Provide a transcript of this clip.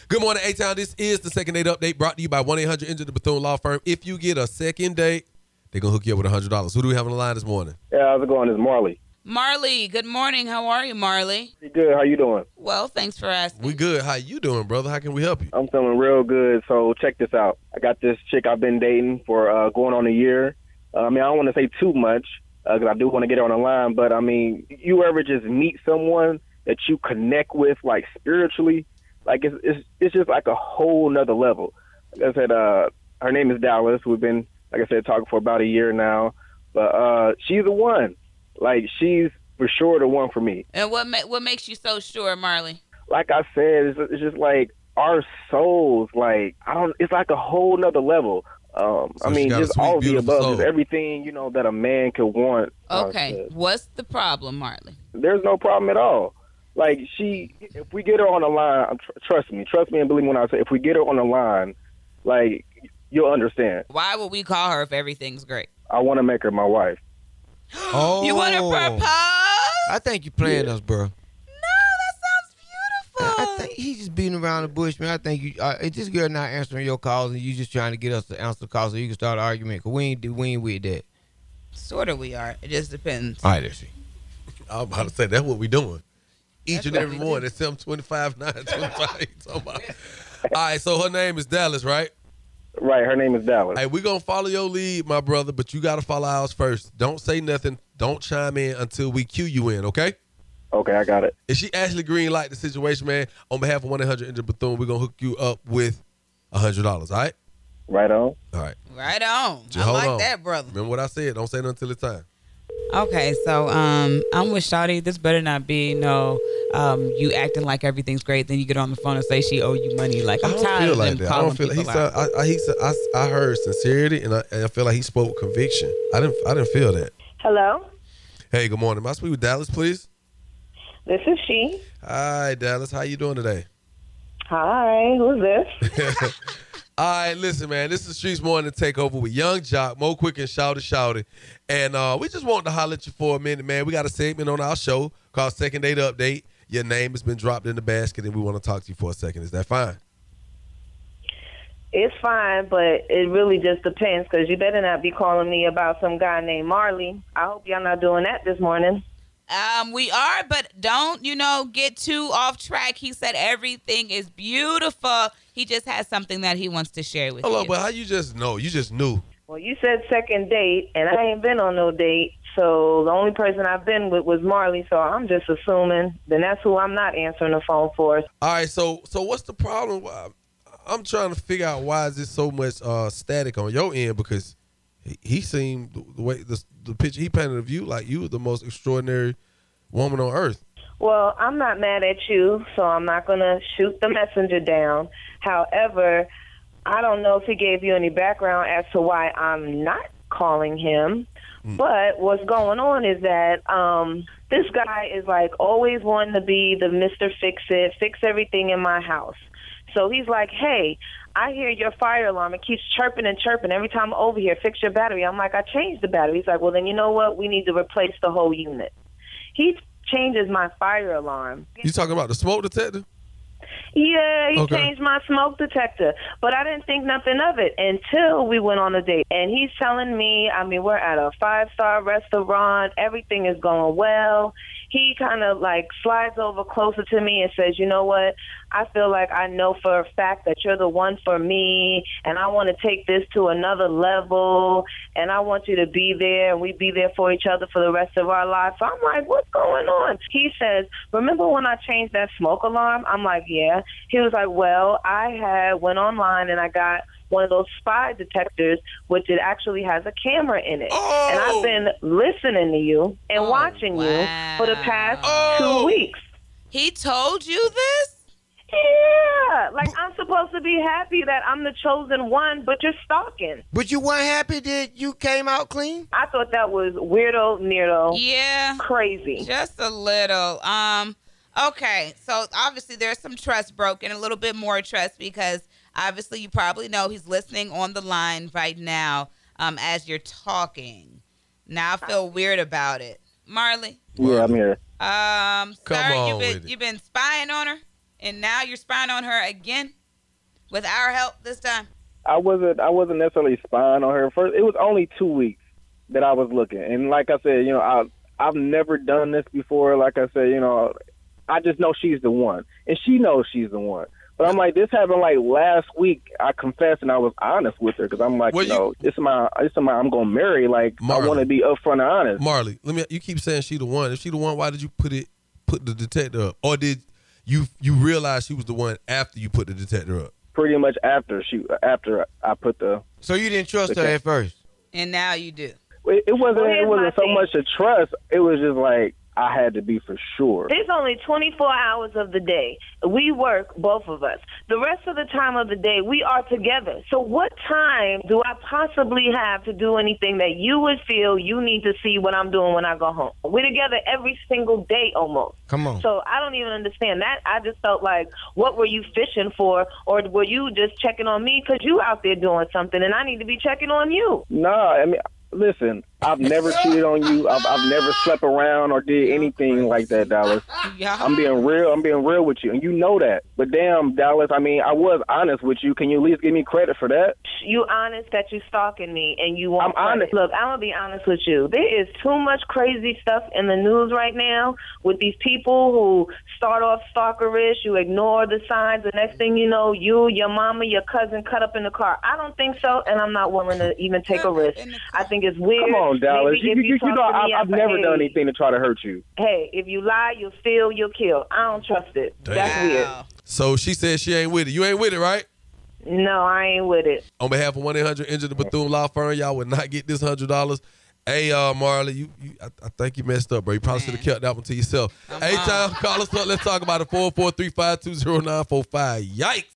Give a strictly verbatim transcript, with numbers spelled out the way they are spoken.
Good morning, A-Town. This is the Second Date Update brought to you by one eight hundred Enter the Bethune Law Firm. If you get a second date, they're going to hook you up with one hundred dollars. Who do we have on the line this morning? Yeah, how's it going? It's Marley. Marley, good morning. How are you, Marley? Pretty good. How you doing? Well, thanks for asking. We good. How you doing, brother? How can we help you? I'm feeling real good. So check this out. I got this chick I've been dating for uh, going on a year. Uh, I mean, I don't want to say too much because uh, I do want to get her on the line. But, I mean, you ever just meet someone that you connect with, like, spiritually? Like, it's it's, it's just like a whole nother level. Like I said, uh, her name is Dallas. We've been, like I said, talking for about a year now. But uh, she's the one. Like, she's for sure the one for me. And what ma- what makes you so sure, Marley? Like I said, it's, it's just like our souls, like, I don't, it's like a whole nother level. Um, So I she mean, got a just sweet, all of the beautiful above, soul. just everything, you know, that a man could want. uh, Okay, to- what's the problem, Marley? there's no problem at all. Like, she, if we get her on the line, tr- trust me, trust me and believe me when I say, if we get her on the line, like, you'll understand. Why would we call her if everything's great? I want to make her my wife. Oh, You want to propose? I think you're playing us, bro. No, that sounds beautiful. I think he's just beating around the bush, man. I think you, uh, if this girl not answering your calls and you just trying to get us to answer the calls so you can start an argument. Cause we ain't do, we ain't with that. Sort of we are. It just depends. All right, let's see. I was about to say, that's what we doing. Each That's and what every we do. morning at seven twenty-five, nine twenty-five. All right, so her name is Dallas, right? Right, her name is Dallas. Hey, we're going to follow your lead, my brother, but you got to follow ours first. Don't say nothing. Don't chime in until we cue you in, okay? Okay, I got it. If she Ashley Green like the situation, man, on behalf of one eight hundred Enter Bethune, we're going to hook you up with one hundred dollars, all right? Right on. All right. Right on. Just I hold like on. that, brother. Remember what I said. Don't say nothing until it's time. Okay, so um, I'm with Shawty. This better not be no um, you acting like everything's great. Then you get on the phone and say she owe you money. Like I I'm don't tired feel of like them that. I calling don't feel like people he out. said, I, I, he said, I, I heard sincerity, and I, and I feel like he spoke conviction. I didn't I didn't feel that. Hello, Hey, good morning. May I speak with Dallas, please? this is she. Hi, Dallas. How you doing today? Hi, who's this? All right, listen, man. This is Streets Morning Takeover with Young Jock, Mo Quick, and Shouty Shouty. And uh, we just wanted to holler at you for a minute, man. We got a segment on our show called Second Date Update. Your name has been dropped in the basket, and we want to talk to you for a second. Is that fine? It's fine, but it really just depends because you better not be calling me about some guy named Marley. I hope y'all not doing that this morning. Um, we are, but don't, you know, get too off track. He said everything is beautiful. He just has something that he wants to share with Hold you. on, but how you just know? You just knew. Well, you said second date, and I ain't been on no date, so the only person I've been with was Marley, so I'm just assuming then that's who I'm not answering the phone for. All right, so so what's the problem? Why- I'm trying to figure out why is this so much uh, static on your end, because he, he seemed the the way the, the picture he painted of you like you were the most extraordinary woman on earth. Well, I'm not mad at you, so I'm not going to shoot the messenger down. However, I don't know if he gave you any background as to why I'm not calling him. Mm. But what's going on is that um, this guy is like always wanting to be the Mister Fix-It, fix everything in my house. So he's like, hey, I hear your fire alarm. It keeps chirping and chirping every time I'm over here. Fix your battery. I'm like, I changed the battery. He's like, well, then you know what? We need to replace the whole unit. He changes my fire alarm. You talking about the smoke detector? Yeah, he Okay. changed my smoke detector, but I didn't think nothing of it until we went on a date. And he's telling me, I mean, we're at a five-star restaurant. Everything is going well. He kind of like slides over closer to me and says, you know what? I feel like I know for a fact that you're the one for me, and I want to take this to another level, and I want you to be there, and we be there for each other for the rest of our lives. So I'm like, what's going on? He says, remember when I changed that smoke alarm? I'm like, yeah. He was like, well, I had went online and I got one of those spy detectors, which it actually has a camera in it. Oh! And I've been listening to you and Oh, watching wow. you for the past Oh! two weeks. He told you this? Yeah, like I'm supposed to be happy that I'm the chosen one, but you're stalking. But you weren't happy that you came out clean? I thought that was weirdo, neardo, Yeah. crazy. Just a little. Um, okay, so obviously there's some trust broken, a little bit more trust, because obviously you probably know he's listening on the line right now um, as you're talking. Now I feel weird about it. Marley, Yeah, I'm here. um, Come sir, on you been with it. you been spying on her? and now you're spying on her again with our help this time? I wasn't I wasn't necessarily spying on her. First, it was only two weeks that I was looking, and like I said, you know, I I've never done this before. Like I said, you know, I just know she's the one, and she knows she's the one. But I'm like, this happened like last week. I confessed and I was honest with her because I'm like, Well, you know, this is my this is my I'm gonna marry. Like Marley. I want to be upfront and honest. Marley, let me. You keep saying she the one. If she the one, why did you put it? Put the detector up, or did you you realize she was the one after you put the detector up? Pretty much after she after I put the. So you didn't trust her Okay. at first? And now you do. It, it wasn't Well, it here's wasn't my so thing. much a trust. It was just like I had to be for sure. There's only twenty-four hours of the day. We work, both of us. The rest of the time of the day, we are together. So what time do I possibly have to do anything that you would feel you need to see what I'm doing when I go home? We're together every single day almost. Come on. So I don't even understand that. I just felt like, what were you fishing for? Or were you just checking on me because you out there doing something and I need to be checking on you? No, I mean, listen, I've never cheated on you. I've, I've never slept around or did anything like that, Dallas. Yeah. I'm being real. I'm being real with you, and you know that. But damn, Dallas, I mean, I was honest with you. Can you at least give me credit for that? You honest that you stalking me and you want I'm honest. Look, I'm gonna be honest with you. There is too much crazy stuff in the news right now with these people who start off stalkerish, you ignore the signs, the next thing you know, you, your mama, your cousin cut up in the car. I don't think so, and I'm not willing to even take a risk. I think it's weird. Come on, Dallas. Maybe You, if you, you, talk know, to me I've, I've after never done age, anything to try to hurt you. Hey, if you lie, you'll steal, you'll kill. I don't trust it. That's weird. Wow. So she said she ain't with it. You ain't with it, right? No, I ain't with it. On behalf of one eight hundred Injured the Bethune Law Firm, y'all would not get this one hundred dollars. Hey, uh, Marley, you, you I, I think you messed up, bro. You probably should have kept that one to yourself. Come Hey, on. time, call us up. Let's talk about it. four four three five two zero nine four five. Yikes.